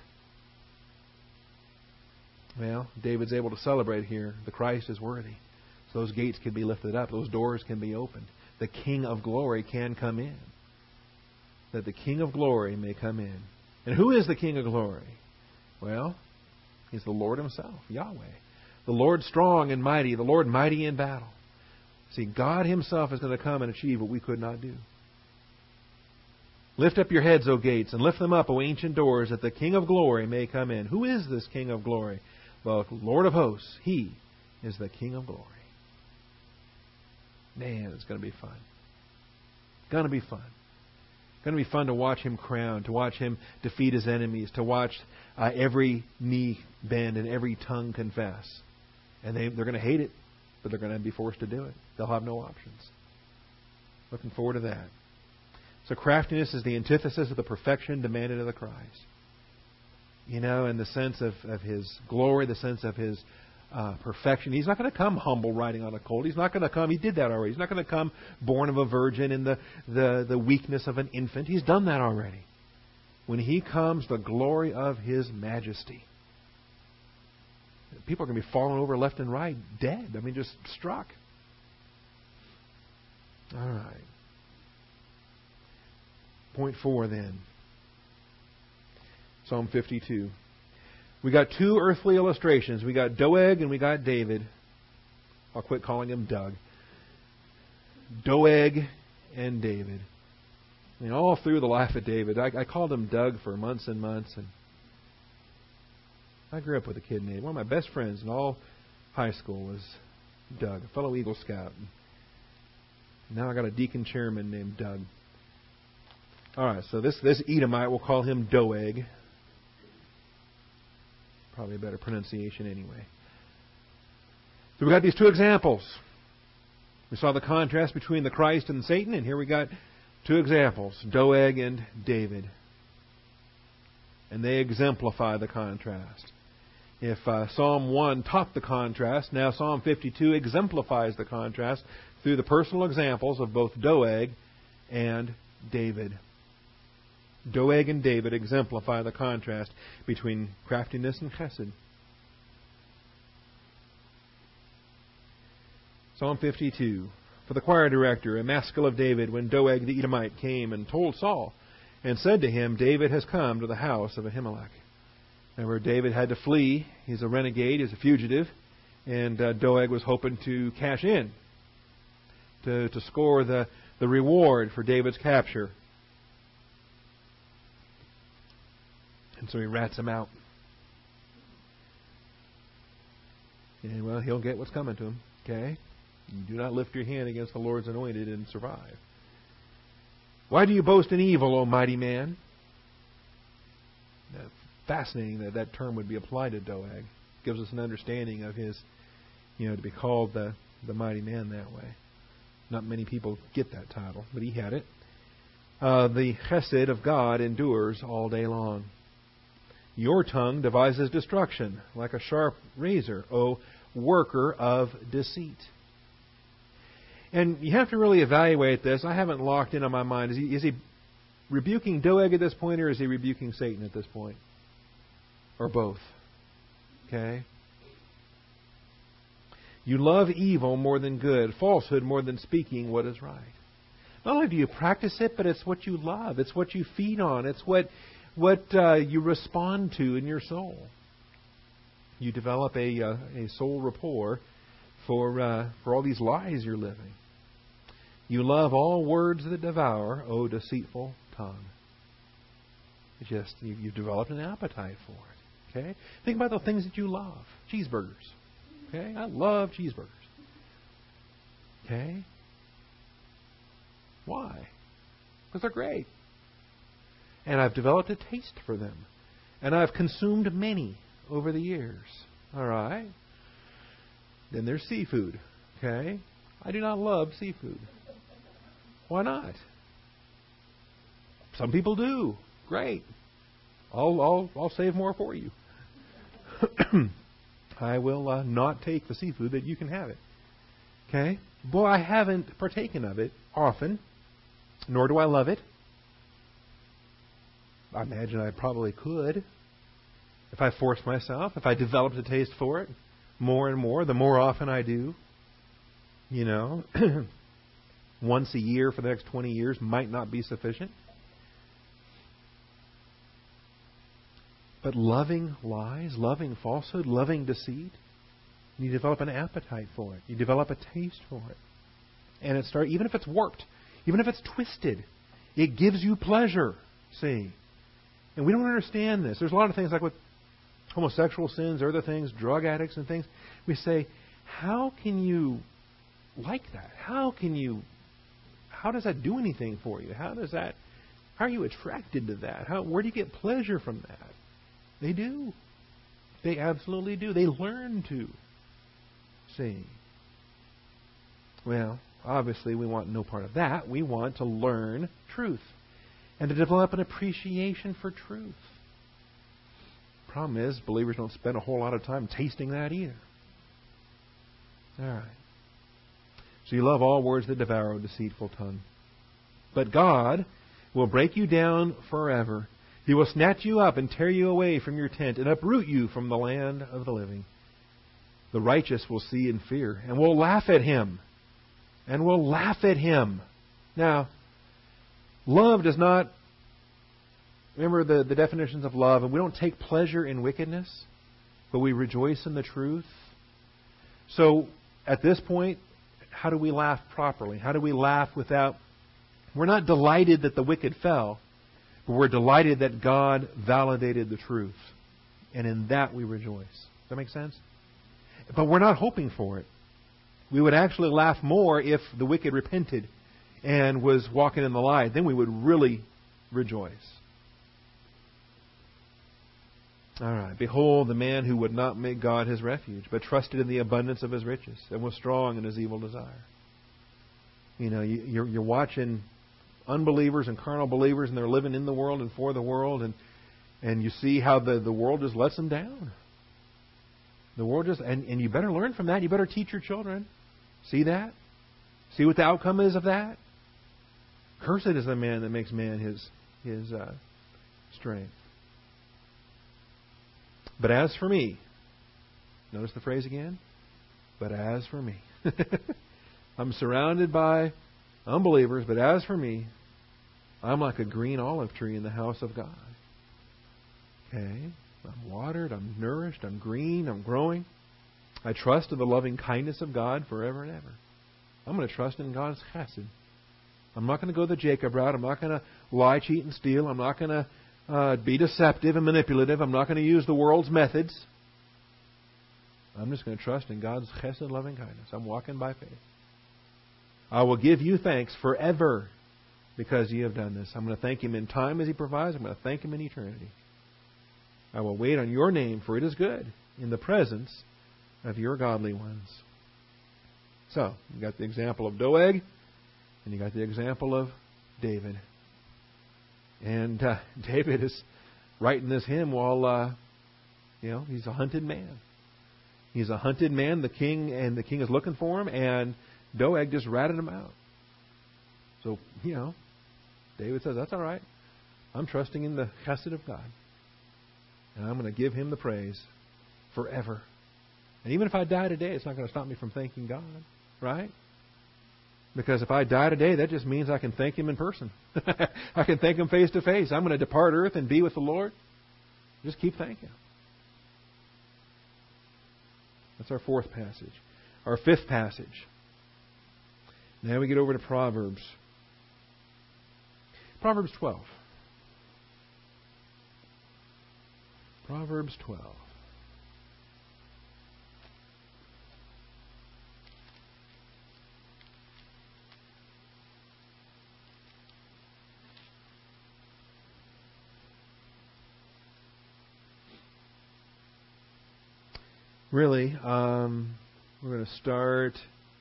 Well, David's able to celebrate here. The Christ is worthy. So those gates can be lifted up. Those doors can be opened. The King of glory can come in. That the King of glory may come in. And who is the King of glory? Well, He's the Lord Himself, Yahweh. The Lord strong and mighty. The Lord mighty in battle. See, God Himself is going to come and achieve what we could not do. Lift up your heads, O gates, and lift them up, O ancient doors, that the King of glory may come in. Who is this King of glory? The Lord of hosts. He is the King of glory. Man, it's going to be fun. Going to be fun. Going to be fun to watch Him crowned, to watch Him defeat His enemies, to watch uh, every knee bend and every tongue confess. And they, they're going to hate it, but they're going to be forced to do it. They'll have no options. Looking forward to that. So craftiness is the antithesis of the perfection demanded of the Christ. You know, in the sense of, of His glory, the sense of His uh, perfection. He's not going to come humble riding on a colt. He's not going to come, He did that already. He's not going to come born of a virgin in the, the, the weakness of an infant. He's done that already. When He comes, the glory of His majesty. People are going to be falling over left and right, dead. I mean, just struck. All right. Point four then. Psalm fifty-two. We got two earthly illustrations. We got Doeg and we got David. I'll quit calling him Doug. Doeg and David. I mean, all through the life of David. I, I called him Doug for months and months. And I grew up with a kid named, one of my best friends in all high school was Doug, a fellow Eagle Scout. And now I got a deacon chairman named Doug. All right, so this, this Edomite, we'll call him Doeg. Probably a better pronunciation anyway. So we got these two examples. We saw the contrast between the Christ and Satan, and here we got two examples, Doeg and David. And they exemplify the contrast. If uh, Psalm one topped the contrast, now Psalm fifty-two exemplifies the contrast through the personal examples of both Doeg and David. Doeg and David exemplify the contrast between craftiness and chesed. Psalm fifty-two. For the choir director, a maskil of David, when Doeg the Edomite came and told Saul, and said to him, David has come to the house of Ahimelech. Remember, David had to flee. He's a renegade. He's a fugitive. And uh, Doeg was hoping to cash in, to, to score the, the reward for David's capture. And so he rats him out. And, well, he'll get what's coming to him. Okay? You do not lift your hand against the Lord's anointed and survive. Why do you boast in evil, O mighty man? Now, fascinating that that term would be applied to Doeg. Gives us an understanding of his, you know, to be called the, the mighty man that way. Not many people get that title, but he had it. Uh, the chesed of God endures all day long. Your tongue devises destruction like a sharp razor, O worker of deceit. And you have to really evaluate this. I haven't locked in on my mind. Is he, is he rebuking Doeg at this point, or is he rebuking Satan at this point? Or both? Okay? You love evil more than good, falsehood more than speaking what is right. Not only do you practice it, but it's what you love. It's what you feed on. It's what what uh, you respond to in your soul. You develop a uh, a soul rapport for uh, for all these lies you're living. You love all words that devour, O deceitful tongue. It's just you, you've developed an appetite for it. Okay, think about the things that you love. Cheeseburgers. Okay, I love cheeseburgers. Okay, why? Because they're great. And I've developed a taste for them. And I've consumed many over the years. All right? Then there's seafood. Okay? I do not love seafood. Why not? Some people do. Great. I'll, I'll, I'll save more for you. I will uh, not take the seafood that you can have it. Okay? Boy, I haven't partaken of it often, nor do I love it. I imagine I probably could if I forced myself, if I developed a taste for it more and more, the more often I do. You know, once a year for the next twenty years might not be sufficient. But loving lies, loving falsehood, loving deceit, you develop an appetite for it. You develop a taste for it. And it starts, even if it's warped, even if it's twisted, It gives you pleasure. See? And we don't understand this. There's a lot of things like with homosexual sins, or other things, drug addicts and things. We say, how can you like that? How can you, how does that do anything for you? How does that, how are you attracted to that? How, where do you get pleasure from that? They do. They absolutely do. They learn to. See? Well, obviously we want no part of that. We want to learn truth and to develop an appreciation for truth. Problem is, believers don't spend a whole lot of time tasting that either. All right. So you love all words that devour, O deceitful tongue. But God will break you down forever. He will snatch you up and tear you away from your tent and uproot you from the land of the living. The righteous will see and fear and will laugh at him. And will laugh at him. Now, love does not... Remember the, the definitions of love. And we don't take pleasure in wickedness, but we rejoice in the truth. So, at this point, how do we laugh properly? How do we laugh without... We're not delighted that the wicked fell, but we're delighted that God validated the truth. And in that we rejoice. Does that make sense? But we're not hoping for it. We would actually laugh more if the wicked repented and was walking in the light. Then we would really rejoice. All right. Behold, the man who would not make God his refuge, but trusted in the abundance of his riches, and was strong in his evil desire. You know, you're, you're watching unbelievers and carnal believers, and they're living in the world and for the world, and and you see how the, the world just lets them down. The world just, and, and you better learn from that. You better teach your children. See that? See what the outcome is of that? Cursed is the man that makes man his his uh, strength. But as for me, notice the phrase again. But as for me, I'm surrounded by unbelievers. But as for me, I'm like a green olive tree in the house of God. Okay, I'm watered, I'm nourished, I'm green, I'm growing. I trust in the loving kindness of God forever and ever. I'm going to trust in God's chesed. I'm not going to go the Jacob route. I'm not going to lie, cheat, and steal. I'm not going to uh, be deceptive and manipulative. I'm not going to use the world's methods. I'm just going to trust in God's chesed and loving kindness. I'm walking by faith. I will give you thanks forever because you have done this. I'm going to thank Him in time as He provides. I'm going to thank Him in eternity. I will wait on your name, for it is good in the presence of your godly ones. So, you got the example of Doeg, and you got the example of David. And uh, David is writing this hymn while, uh, you know, he's a hunted man. He's a hunted man, the king, and the king is looking for him, and Doeg just ratted him out. So, you know, David says, that's all right. I'm trusting in the chesed of God. And I'm going to give Him the praise forever. And even if I die today, it's not going to stop me from thanking God. Right? Because if I die today, that just means I can thank Him in person. I can thank Him face to face. I'm going to depart earth and be with the Lord. Just keep thanking Him. That's our fourth passage. Our fifth passage. Now we get over to Proverbs. Proverbs twelve. Proverbs twelve. Really, um, we're going to start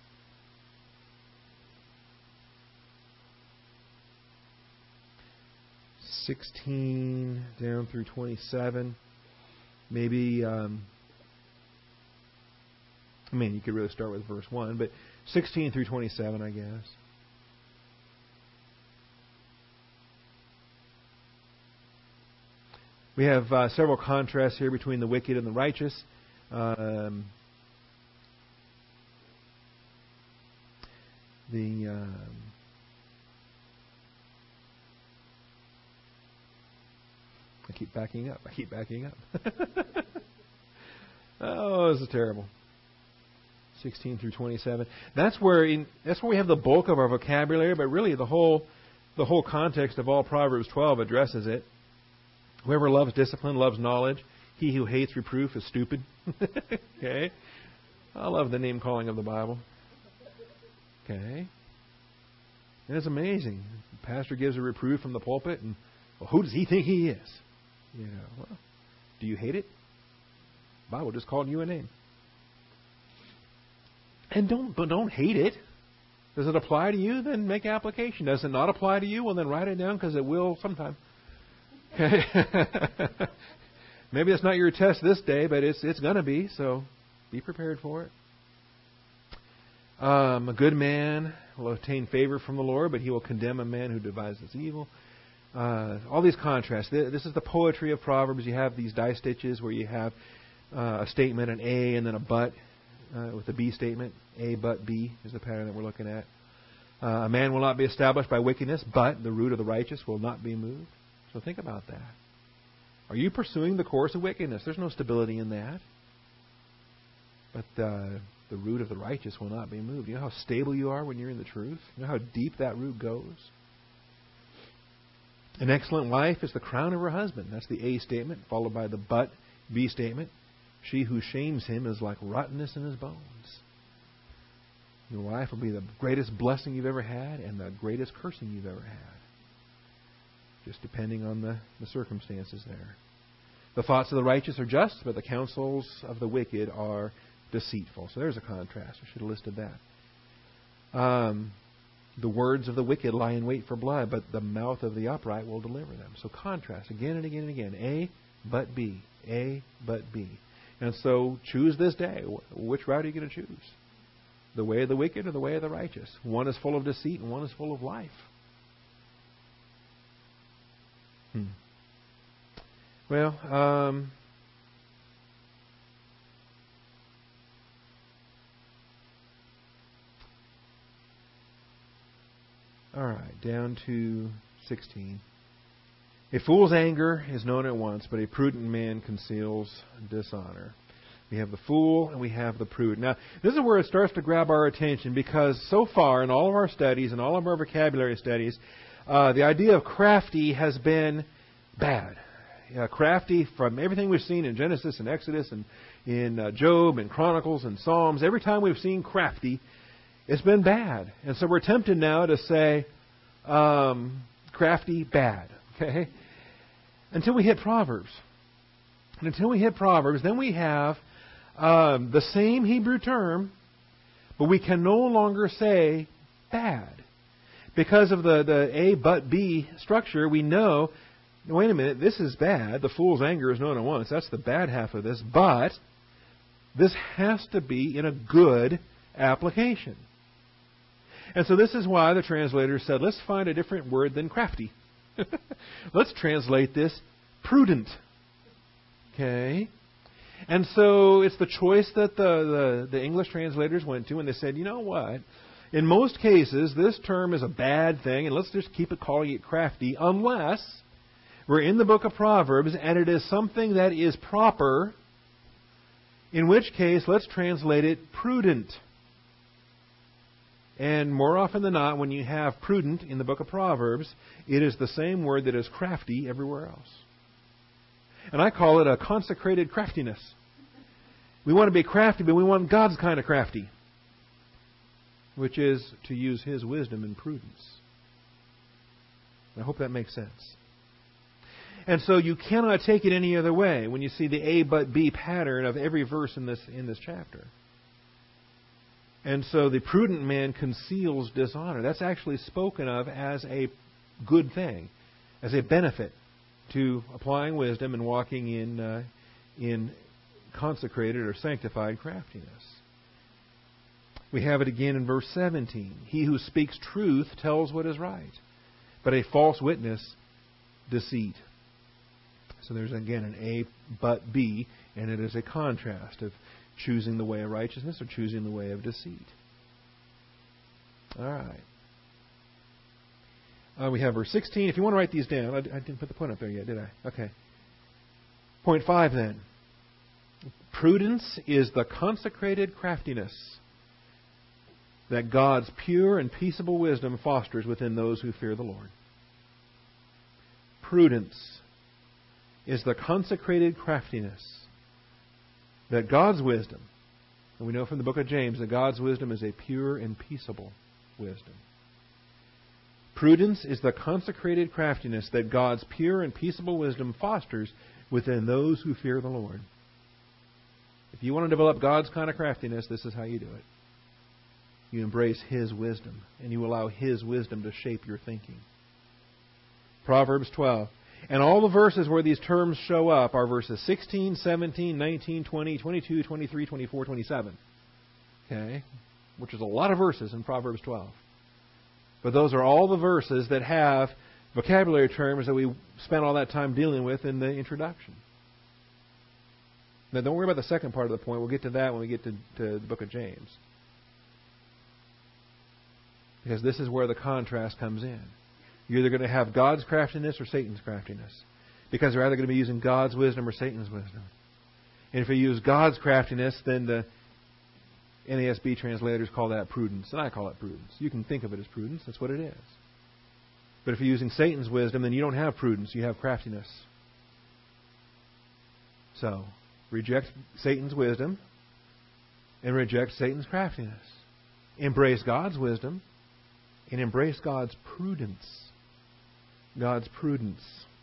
sixteen down through twenty-seven. Maybe, um, I mean, you could really start with verse one, but sixteen through twenty-seven, I guess. We have uh, several contrasts here between the wicked and the righteous. Um, the um, I keep backing up. I keep backing up. Oh, this is terrible. Sixteen through twenty-seven. That's where in, that's where we have the bulk of our vocabulary, but really the whole the whole context of all Proverbs twelve addresses it. Whoever loves discipline loves knowledge. He who hates reproof is stupid. Okay? I love the name calling of the Bible. Okay? And it's amazing. The pastor gives a reproof from the pulpit, and well, who does he think he is? You know, well, do you hate it? The Bible just called you a name. And don't, but don't hate it. Does it apply to you? Then make application. Does it not apply to you? Well, then write it down, because it will sometime. Okay? Maybe it's not your test this day, but it's it's going to be, so be prepared for it. Um, a good man will obtain favor from the Lord, but he will condemn a man who devises evil. Uh, all these contrasts. This is the poetry of Proverbs. You have these die stitches where you have uh, a statement, an A, and then a but uh, with the B statement. A but B is the pattern that we're looking at. Uh, a man will not be established by wickedness, but the root of the righteous will not be moved. So think about that. Are you pursuing the course of wickedness? There's no stability in that. But uh, the root of the righteous will not be moved. You know how stable you are when you're in the truth? You know how deep that root goes? An excellent wife is the crown of her husband. That's the A statement, followed by the but B statement. She who shames him is like rottenness in his bones. Your wife will be the greatest blessing you've ever had and the greatest cursing you've ever had. Just depending on the, the circumstances there. The thoughts of the righteous are just, but the counsels of the wicked are deceitful. So there's a contrast. I should have listed that. Um, the words of the wicked lie in wait for blood, but the mouth of the upright will deliver them. So contrast again and again and again. A, but B. A, but B. And so choose this day. Which route are you going to choose? The way of the wicked or the way of the righteous? One is full of deceit and one is full of life. Hmm. Well, um, all right, down to sixteen. A fool's anger is known at once, but a prudent man conceals dishonor. We have the fool and we have the prudent. Now, this is where it starts to grab our attention, because so far in all of our studies and all of our vocabulary studies, uh, the idea of crafty has been bad. Uh, crafty, from everything we've seen in Genesis and Exodus and in uh, Job and Chronicles and Psalms, every time we've seen crafty, it's been bad. And so we're tempted now to say um, crafty, bad. Okay? Until we hit Proverbs. And until we hit Proverbs, then we have um, the same Hebrew term, but we can no longer say bad. Because of the, the A but B structure, we know, wait a minute, this is bad. The fool's anger is known at once. That's the bad half of this. But this has to be in a good application. And so this is why the translators said, let's find a different word than crafty. Let's translate this prudent. Okay? And so it's the choice that the, the, the English translators went to, and they said, you know what? In most cases, this term is a bad thing, and let's just keep it calling it crafty, unless we're in the book of Proverbs and it is something that is proper, in which case, let's translate it prudent. And more often than not, when you have prudent in the book of Proverbs, it is the same word that is crafty everywhere else. And I call it a consecrated craftiness. We want to be crafty, but we want God's kind of crafty, which is to use His wisdom and prudence. I hope that makes sense. And so you cannot take it any other way when you see the A but B pattern of every verse in this in this chapter. And so the prudent man conceals dishonor. That's actually spoken of as a good thing, as a benefit to applying wisdom and walking in uh, in consecrated or sanctified craftiness. We have it again in verse seventeen. He who speaks truth tells what is right, but a false witness, deceit. So there's again an A but B, and it is a contrast of choosing the way of righteousness or choosing the way of deceit. All right. Uh, we have verse sixteen. If you want to write these down, I, I didn't put the point up there yet, did I? Okay. Point five then. Prudence is the consecrated craftiness that God's pure and peaceable wisdom fosters within those who fear the Lord. prudence is the consecrated craftiness that God's wisdom, and we know from the book of James that God's wisdom is a pure and peaceable wisdom. Prudence is the consecrated craftiness that God's pure and peaceable wisdom fosters within those who fear the Lord. If you want to develop God's kind of craftiness, this is how you do it. You embrace His wisdom, and you allow His wisdom to shape your thinking. Proverbs twelve. And all the verses where these terms show up are verses sixteen, seventeen, nineteen, twenty, twenty-two, twenty-three, twenty-four, twenty-seven. Okay? Which is a lot of verses in Proverbs twelve. But those are all the verses that have vocabulary terms that we spent all that time dealing with in the introduction. Now, don't worry about the second part of the point. We'll get to that when we get to, to the book of James. Because this is where the contrast comes in. You're either going to have God's craftiness or Satan's craftiness. Because they're either going to be using God's wisdom or Satan's wisdom. And if you use God's craftiness, then the N A S B translators call that prudence. And I call it prudence. You can think of it as prudence. That's what it is. But if you're using Satan's wisdom, then you don't have prudence. You have craftiness. So, reject Satan's wisdom and reject Satan's craftiness. Embrace God's wisdom and embrace God's prudence. God's prudence.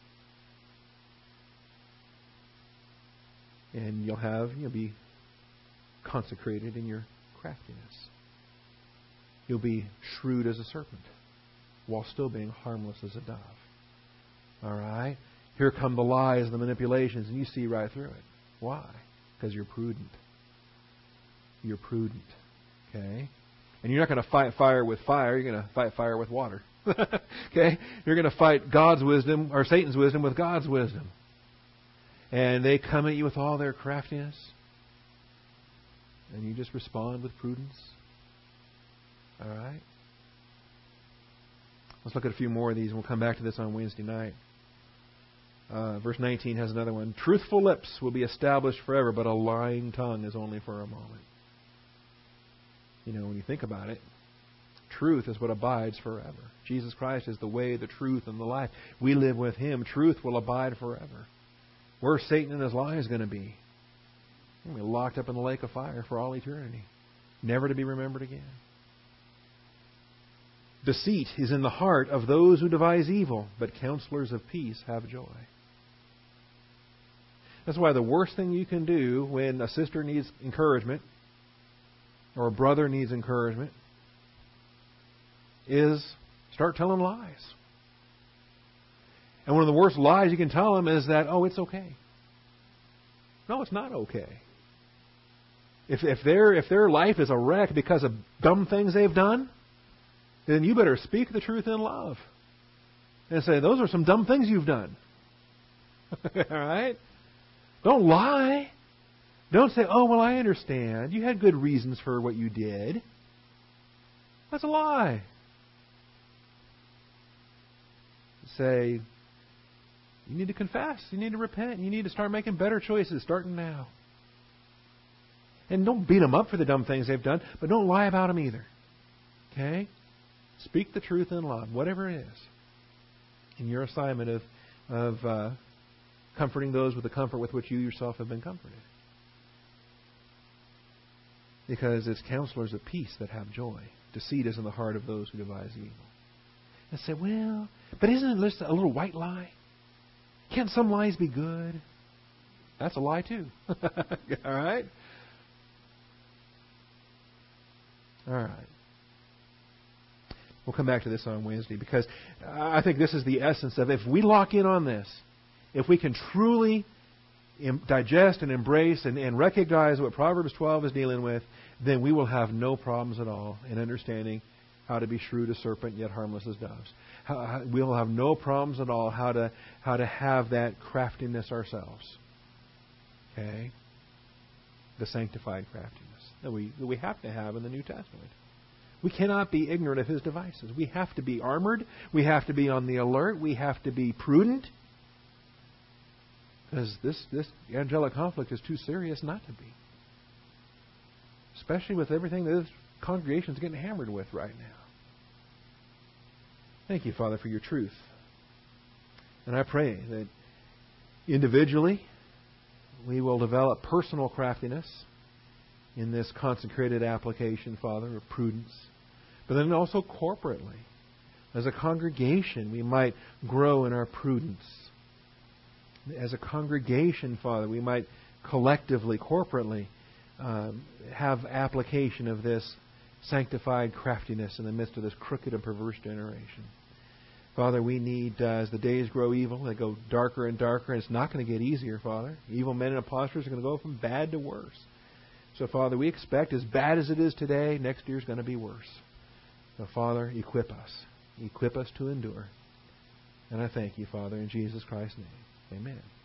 And you'll have, you'll be consecrated in your craftiness. You'll be shrewd as a serpent while still being harmless as a dove. All right? Here come the lies and the manipulations, and you see right through it. Why? Because you're prudent. You're prudent. Okay? And you're not going to fight fire with fire. You're going to fight fire with water. Okay? You're going to fight God's wisdom, or Satan's wisdom, with God's wisdom. And they come at you with all their craftiness. And you just respond with prudence. All right? Let's look at a few more of these, and we'll come back to this on Wednesday night. Uh, verse nineteen has another one. Truthful lips will be established forever, but a lying tongue is only for a moment. You know, when you think about it, truth is what abides forever. Jesus Christ is the way, the truth, and the life. We live with Him. Truth will abide forever. Where's Satan and his lies going to be? He'll be locked up in the lake of fire for all eternity, never to be remembered again. Deceit is in the heart of those who devise evil, but counselors of peace have joy. That's why the worst thing you can do when a sister needs encouragement or a brother needs encouragement is start telling lies. And one of the worst lies you can tell them is that, oh, it's okay. No, it's not okay. If if their if their life is a wreck because of dumb things they've done, then you better speak the truth in love. And say, those are some dumb things you've done. All right? Don't lie. Don't say, oh, well, I understand. You had good reasons for what you did. That's a lie. Say, you need to confess. You need to repent. You need to start making better choices starting now. And don't beat them up for the dumb things they've done, but don't lie about them either. Okay? Speak the truth in love, whatever it is. In your assignment of, of uh, comforting those with the comfort with which you yourself have been comforted. Because it's counselors of peace that have joy. Deceit is in the heart of those who devise evil. And say, well, but isn't it just a little white lie? Can't some lies be good? That's a lie too. All right? All right. We'll come back to this on Wednesday because I think this is the essence of it. If we lock in on this, if we can truly digest and embrace and, and recognize what Proverbs twelve is dealing with, then we will have no problems at all in understanding how to be shrewd as serpent yet harmless as doves. How, how, we will have no problems at all how to how to have that craftiness ourselves. Okay? The sanctified craftiness that we that we have to have in the New Testament. We cannot be ignorant of His devices. We have to be armored. We have to be on the alert. We have to be prudent. Because this, this angelic conflict is too serious not to be. Especially with everything that this congregation is getting hammered with right now. Thank you, Father, for your truth. And I pray that individually we will develop personal craftiness in this consecrated application, Father, of prudence. But then also corporately, as a congregation, we might grow in our prudence. As a congregation, Father, we might collectively, corporately, um, have application of this sanctified craftiness in the midst of this crooked and perverse generation. Father, we need, uh, as the days grow evil, they go darker and darker, and it's not going to get easier, Father. Evil men and impostors are going to go from bad to worse. So, Father, we expect, as bad as it is today, next year is going to be worse. So, Father, equip us. Equip us to endure. And I thank you, Father, in Jesus Christ's name. Amen.